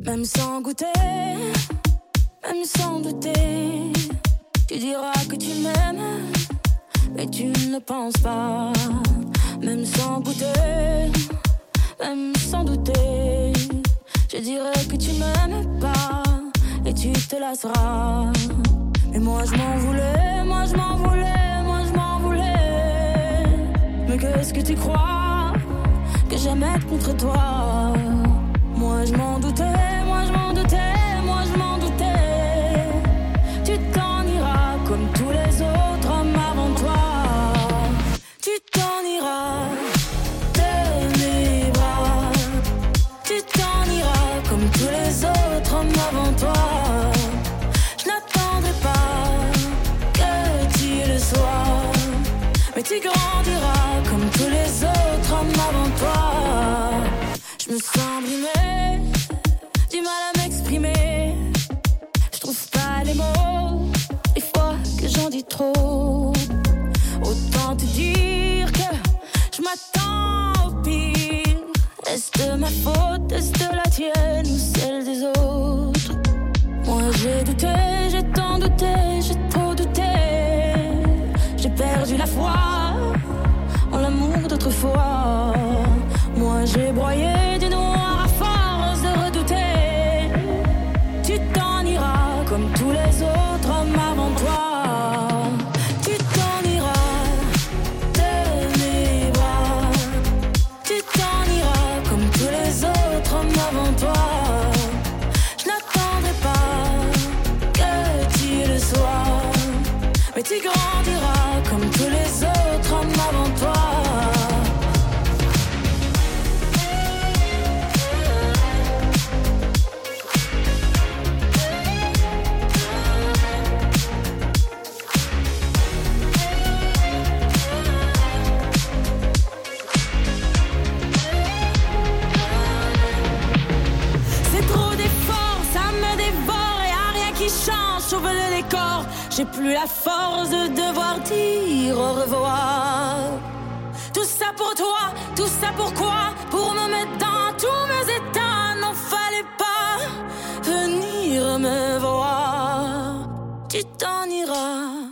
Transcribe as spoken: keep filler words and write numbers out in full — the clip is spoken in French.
Même sans goûter, même sans douter, tu diras que tu m'aimes, mais tu ne le penses pas. Même sans goûter, même sans douter, je dirais que tu m'aimes pas et tu te lasseras. Mais moi je m'en voulais, moi je m'en voulais, moi je m'en voulais. Mais qu'est-ce que tu crois que j'aimais contre toi? Moi je m'en doutais, moi je m'en doutais, moi je m'en doutais. Tu t'en iras comme tous les autres hommes avant toi. Tu t'en iras de mes bras. Tu t'en iras comme tous les autres hommes avant toi. Je n'attendrai pas que tu le sois, mais tu grandiras comme tous les autres hommes avant toi. Je me sens brimée, du mal à m'exprimer. Je trouve pas les mots, des fois que j'en dis trop. Autant te dire que je m'attends au pire. Est-ce de ma faute, est-ce de la tienne ou celle des autres? Moi j'ai douté, j'ai tant douté, j'ai trop douté. J'ai perdu la foi en l'amour d'autrefois. Moi j'ai broyé du noir à force de redouter. Tu t'en iras comme tous les autres hommes avant toi. Tu t'en iras de mes bras. Tu t'en iras comme tous les autres hommes avant toi. Je n'attendrai pas que tu le sois, mais tu grandiras comme tous les autres hommes avant toi. Sauve le décor, j'ai plus la force de devoir dire au revoir. Tout ça pour toi, tout ça pourquoi? Pour me mettre dans tous mes états, n'en fallait pas venir me voir. Tu t'en iras.